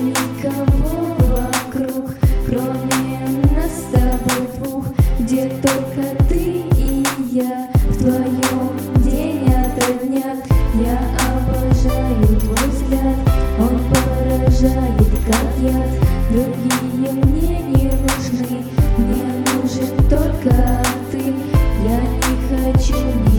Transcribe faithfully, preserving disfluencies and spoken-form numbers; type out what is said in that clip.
никого вокруг, кроме нас с тобой двух, где только ты и я. В твоем день ото дня я обожаю твой взгляд, он поражает как яд. Другие мне не нужны, мне нужен только ты. Я не хочу